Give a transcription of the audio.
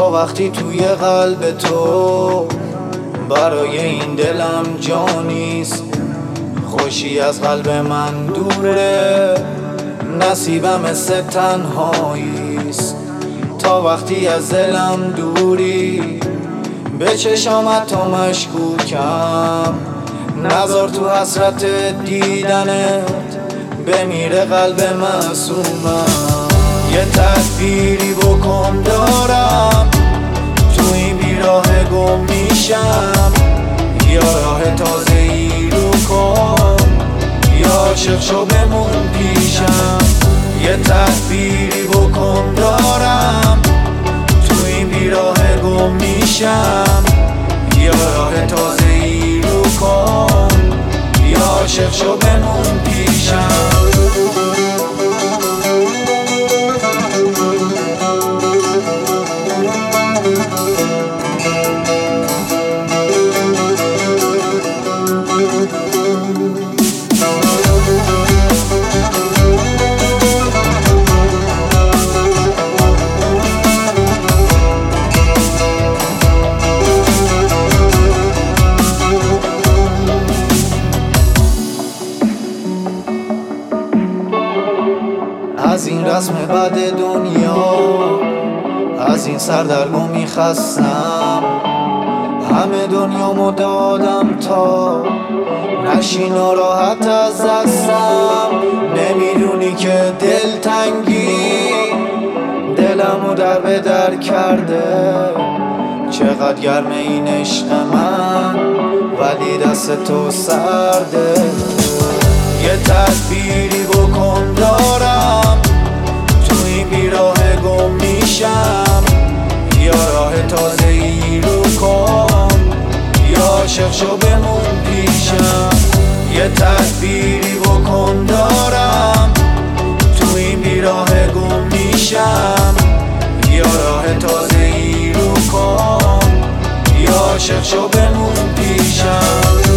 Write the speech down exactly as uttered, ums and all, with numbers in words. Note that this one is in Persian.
تا وقتی توی قلب تو برای این دلم جانیست، خوشی از قلب من دوره، نصیبم مثل تنهاییست. تا وقتی از دلم دوری به چشامت تا مشکوکم، نذار تو حسرت دیدنت بمیره قلب معصومم. یه تدبیری بکن دارم تو این بیراه گم میشم، یا راه تازه ای رو کن یا عاشق شو بمون پیشم. یه تدبیری بکن دارم تو این بیراه گم میشم، یا راه تازه ای رو کن یا عاشق شو بمون پیشم. از این رسم بد دنیا، از این سردرگمی خستم، همه دنیامو دادم تا نشی ناراحت از دستم. نمیدونی که دلتنگی دلمو در به در کرده، چقدر گرم این عشق من ولی دست تو سرده. یه تدبیری بکن دارم تو این بیراه گم میشم، یا راه تازه ای رو کن یا عاشق شو بمون پیشم. یه تدبیری بکن دارم تو این بیراه گم میشم، یا راه تازه ای رو کن یا عاشق شو بمون پیشم.